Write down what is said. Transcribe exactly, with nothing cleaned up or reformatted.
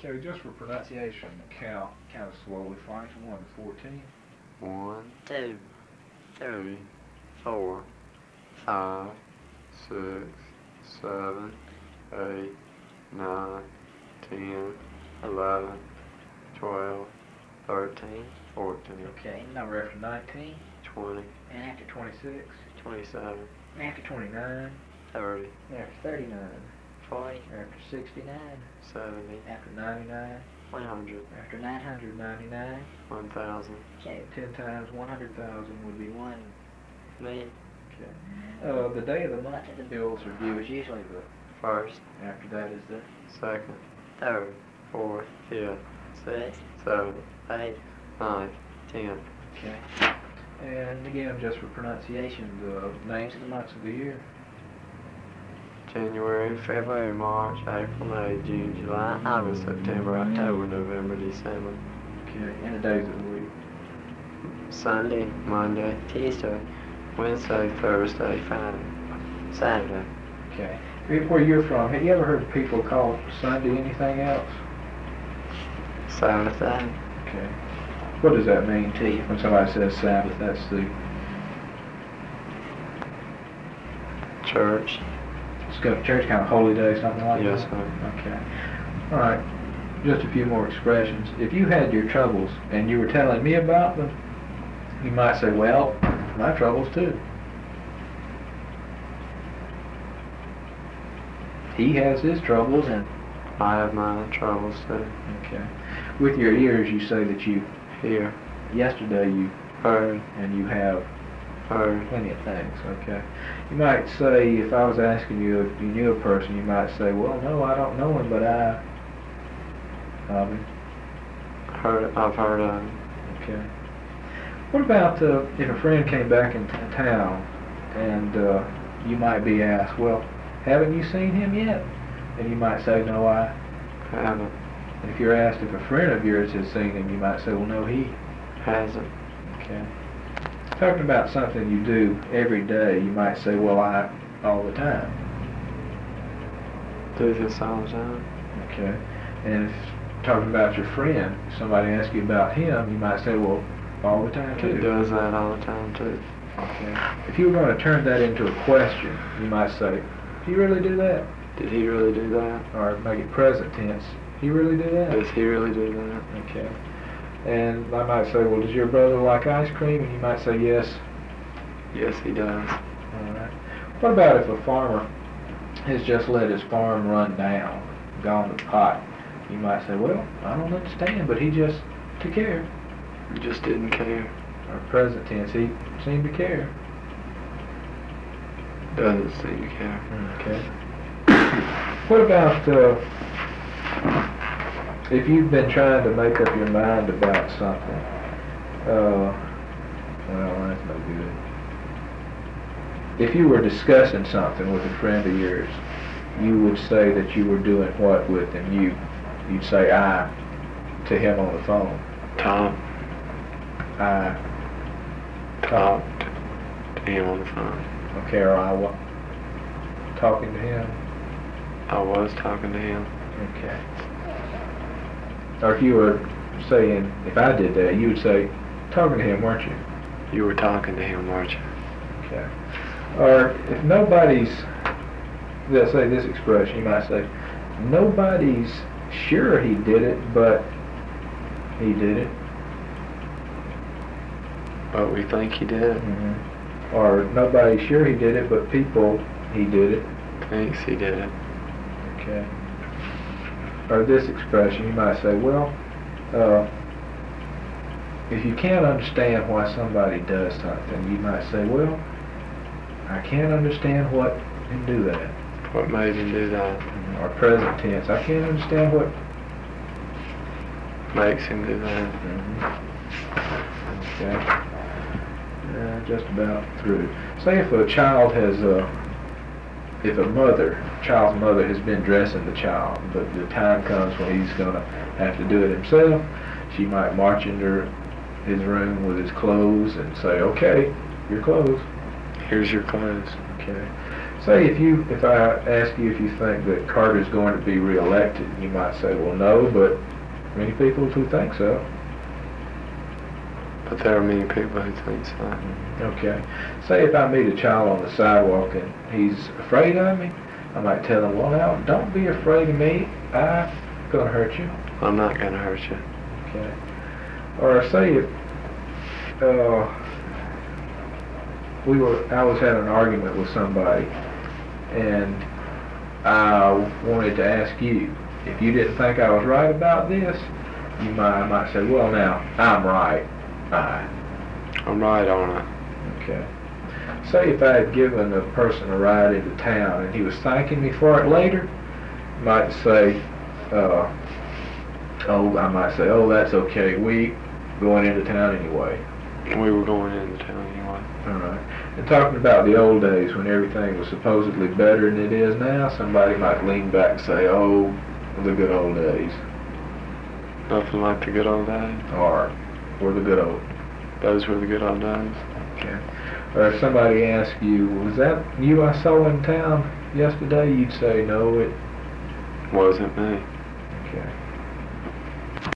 Okay, just for pronunciation, count kind of slowly for me from one to fourteen. One, two, three, four, five, six, seven, eight, nine, ten, eleven, twelve, thirteen, fourteen, Okay, number after nineteen. twenty, And after twenty-six. twenty-seven, And after twenty-nine. thirty, And after thirty-nine. forty, And after sixty-nine. seventy, After ninety-nine. one hundred, After nine hundred ninety-nine. one thousand, Okay, ten times one hundred thousand would be one. million, Okay. Uh, the day of the month that the bills are due is usually the first, after that is the second, third, fourth, fifth, sixth, seventh, eighth, ninth, tenth. okay. And again, just for pronunciation, the names of the months of the year. January, February, March, April, May, June, July, August, September, October, November, December. Okay. And the days of the week. Sunday, Monday, Tuesday, Wednesday, Thursday, Friday, Saturday. Okay. Where you're from, have you ever heard people call Sunday anything else? Saturday, Okay. What does that mean to you when somebody says Sabbath? That's the church. Let's go to church, kind of holy day, something like Yes, that? sir. Okay. All right. Just a few more expressions. If you had your troubles and you were telling me about them, you might say, well, my troubles too. He has his troubles and... I have my troubles too. Okay. With your ears, you say that you... Hear, Yesterday you... heard, And you have... heard, Plenty of things, okay. You might say, if I was asking you if you knew a person, you might say, well, no, I don't know him, but I... Bobby. heard, I've heard of it. Okay. What about uh, if a friend came back in t- town and uh, you might be asked, well, haven't you seen him yet? And you might say, no, I Haven't, And if you're asked if a friend of yours has seen him, you might say, well, no, he hasn't, Okay. Talking about something you do every day, you might say, well, I, all the time. do this all the time. Okay. And if talking about your friend, somebody asks you about him, you might say, well, all the time He too. does that all the time too. Okay. If you were going to turn that into a question, you might say, do you really do that? Did he really do that? Or make it present tense. Do you really do that? Does he really do that? Okay. And I might say, well, does your brother like ice cream? And you might say, yes. Yes, he does. All right. What about if a farmer has just let his farm run down, gone to pot? You might say, well, I don't understand, but he just took care. He just didn't care. Or present tense, he seemed to care. Doesn't seem to care. Okay. What about uh, if you've been trying to make up your mind about something? Uh, well, that's no good. If you were discussing something with a friend of yours, you would say that you were doing what with him? You, you'd say I to him on the phone. Tom I talked to him on the phone. Okay, or I wa- talking to him. I was talking to him. Okay. Or if you were saying, if I did that, you would say, talking to him, weren't you? You were talking to him, weren't you? Okay. Or if nobody's, let's say this expression, you might say, nobody's sure he did it, but he did it. But we think he did. Mm-hmm. Or nobody's sure he did it, but people, he did it. Thinks he did it. Okay. Or this expression, you might say, well, uh, if you can't understand why somebody does something, you might say, well, I can't understand what can do that. What made him do that? Or present tense, I can't understand what Makes him do that. Mm-hmm. Okay. Uh, just about through. Say if a child has, uh, if a mother, child's mother has been dressing the child, but the time comes when he's going to have to do it himself, she might march into his room with his clothes and say, okay, your clothes. Here's your clothes. Okay. Say if you, if I ask you if you think that Carter's going to be reelected, you might say, well, no, but many people who think so. But there are many people who think so. Okay. Say if I meet a child on the sidewalk and he's afraid of me, I might tell him, well, now, don't be afraid of me. I'm going to hurt you. I'm not going to hurt you. Okay. Or say if uh, we were, I was having an argument with somebody, and I wanted to ask you, if you didn't think I was right about this, you might, I might say, well, now, I'm right. I. I'm right on it. Okay. Say if I had given a person a ride into town and he was thanking me for it later, I might say, uh, oh, I might say, oh, that's okay. We going into town anyway. We were going into town anyway. All right. And talking about the old days when everything was supposedly better than it is now, somebody might lean back and say, oh, the good old days. Nothing like the good old days. Or, were the good old. Those were the good old days. Okay. Or if somebody asks you, was that you I saw in town yesterday? You'd say, no, it wasn't me. Okay.